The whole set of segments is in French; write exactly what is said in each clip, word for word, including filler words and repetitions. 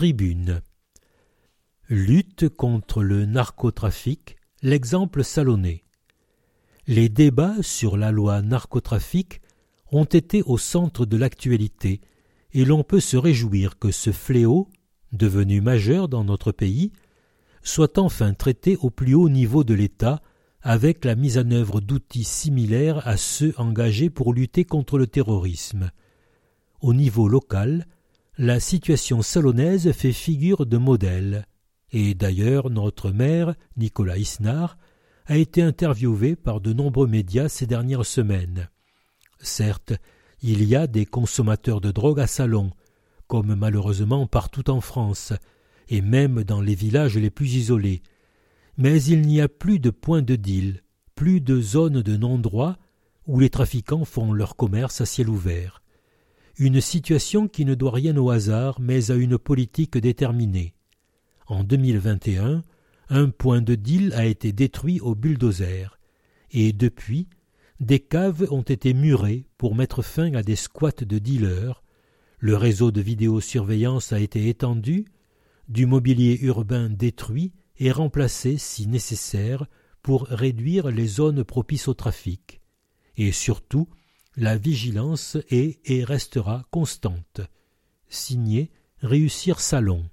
Tribune. Lutte contre le narcotrafic, l'exemple salonnais. Les débats sur la loi narcotrafic ont été au centre de l'actualité et l'on peut se réjouir que ce fléau, devenu majeur dans notre pays, soit enfin traité au plus haut niveau de l'État avec la mise en œuvre d'outils similaires à ceux engagés pour lutter contre le terrorisme. Au niveau local, la situation salonnaise fait figure de modèle, et d'ailleurs notre maire, Nicolas Isnard, a été interviewé par de nombreux médias ces dernières semaines. Certes, il y a des consommateurs de drogue à Salon, comme malheureusement partout en France, et même dans les villages les plus isolés. Mais il n'y a plus de points de deal, plus de zones de non-droit où les trafiquants font leur commerce à ciel ouvert. Une situation qui ne doit rien au hasard, mais à une politique déterminée. En deux mille vingt et un, un point de deal a été détruit au bulldozer, et depuis, des caves ont été murées pour mettre fin à des squats de dealers, le réseau de vidéosurveillance a été étendu, du mobilier urbain détruit et remplacé si nécessaire pour réduire les zones propices au trafic. Et surtout, la vigilance est et restera constante. Signé Réussir Salon.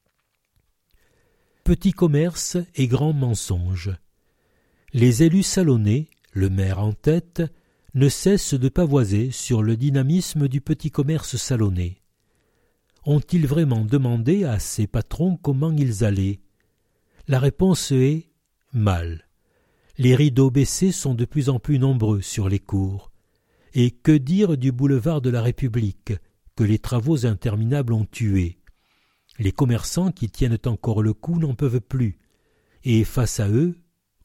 Petit commerce et grand mensonge. Les élus salonnais, le maire en tête, ne cessent de pavoiser sur le dynamisme du petit commerce salonnais. Ont-ils vraiment demandé à ces patrons comment ils allaient ? La réponse est « mal ». Les rideaux baissés sont de plus en plus nombreux sur les cours. Et que dire du boulevard de la République, que les travaux interminables ont tué ? Les commerçants qui tiennent encore le coup n'en peuvent plus. Et face à eux, quoi ?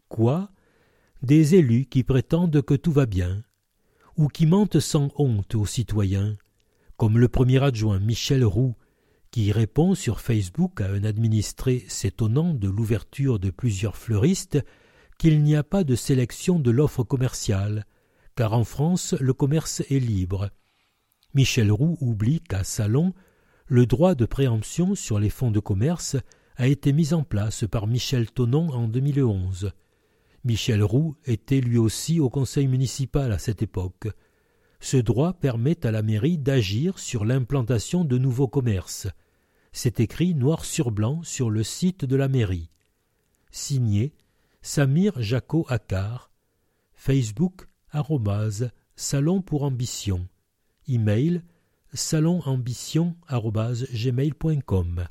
Des élus qui prétendent que tout va bien, ou qui mentent sans honte aux citoyens, comme le premier adjoint Michel Roux, qui répond sur Facebook à un administré s'étonnant de l'ouverture de plusieurs fleuristes qu'il n'y a pas de sélection de l'offre commerciale, car en France le commerce est libre. Michel Roux oublie qu'à Salon, le droit de préemption sur les fonds de commerce a été mis en place par Michel Tonnon en deux mille onze. Michel Roux était lui aussi au conseil municipal à cette époque. Ce droit permet à la mairie d'agir sur l'implantation de nouveaux commerces. C'est écrit noir sur blanc sur le site de la mairie. Signé Samir Jaco-Akar. Facebook arrobase salon pour ambition. Email salonambition arobase gmail point com.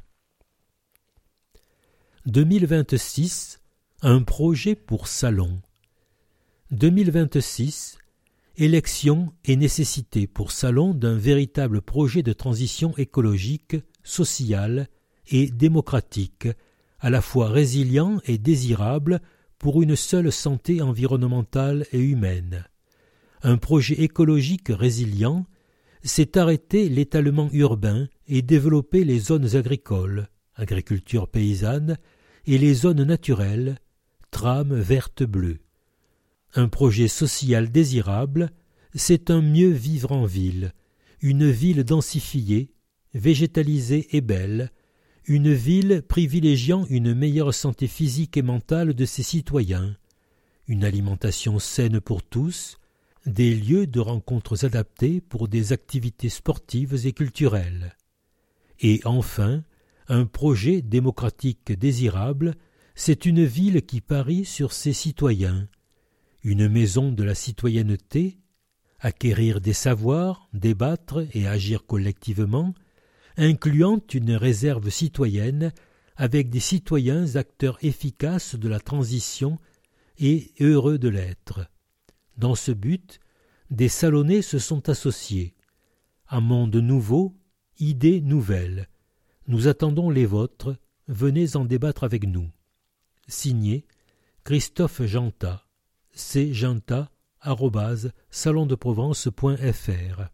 deux mille vingt-six, un projet pour Salon. deux mille vingt-six, élection et nécessité pour Salon d'un véritable projet de transition écologique, sociale et démocratique, à la fois résilient et désirable pour une seule santé environnementale et humaine. Un projet écologique résilient, c'est arrêter l'étalement urbain et développer les zones agricoles, agriculture paysanne, et les zones naturelles, trames verte-bleue. Un projet social désirable, c'est un mieux vivre en ville, une ville densifiée, végétalisée et belle, une ville privilégiant une meilleure santé physique et mentale de ses citoyens, une alimentation saine pour tous, des lieux de rencontres adaptés pour des activités sportives et culturelles. Et enfin, un projet démocratique désirable, c'est une ville qui parie sur ses citoyens, une maison de la citoyenneté, acquérir des savoirs, débattre et agir collectivement, incluant une réserve citoyenne avec des citoyens acteurs efficaces de la transition et heureux de l'être. Dans ce but, des Salonnais se sont associés. Un monde nouveau, idées nouvelles. Nous attendons les vôtres, venez en débattre avec nous. Signé Christophe Genta, cgenta arobase salon de provence point f r.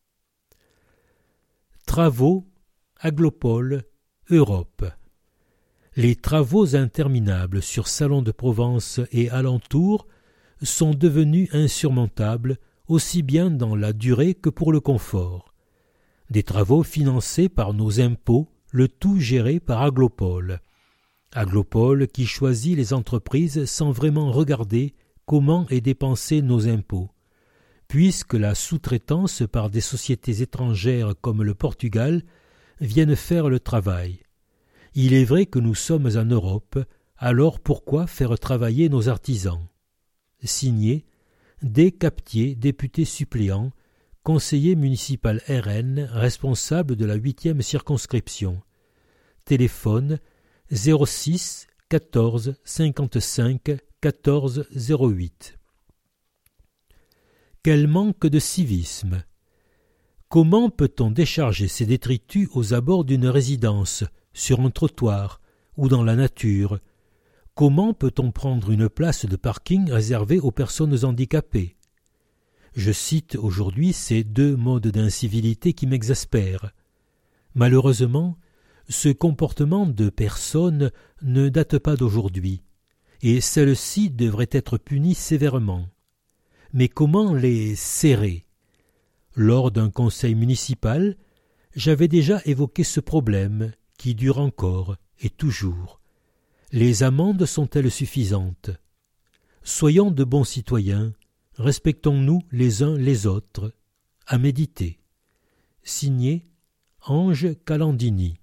Travaux, Aglopole, Europe. Les travaux interminables sur Salon de Provence et alentours sont devenus insurmontables aussi bien dans la durée que pour le confort. Des travaux financés par nos impôts, le tout géré par Aglopole. Aglopole qui choisit les entreprises sans vraiment regarder comment est dépensé nos impôts, puisque la sous-traitance par des sociétés étrangères comme le Portugal viennent faire le travail. Il est vrai que nous sommes en Europe, alors pourquoi faire travailler nos artisans? Signé D. Captier, député suppléant, conseiller municipal R N, responsable de la huitième circonscription. Téléphone zéro six quatorze cinquante-cinq quatorze zéro huit. Quel manque de civisme! Comment peut-on décharger ces détritus aux abords d'une résidence, sur un trottoir ou dans la nature? Comment peut-on prendre une place de parking réservée aux personnes handicapées? Je cite aujourd'hui ces deux modes d'incivilité qui m'exaspèrent. Malheureusement, ce comportement de personnes ne date pas d'aujourd'hui, et celles-ci devraient être punies sévèrement. Mais comment les serrer? Lors d'un conseil municipal, j'avais déjà évoqué ce problème qui dure encore et toujours. Les amendes sont-elles suffisantes? Soyons de bons citoyens, respectons-nous les uns les autres. À méditer. Signé Ange Calandini.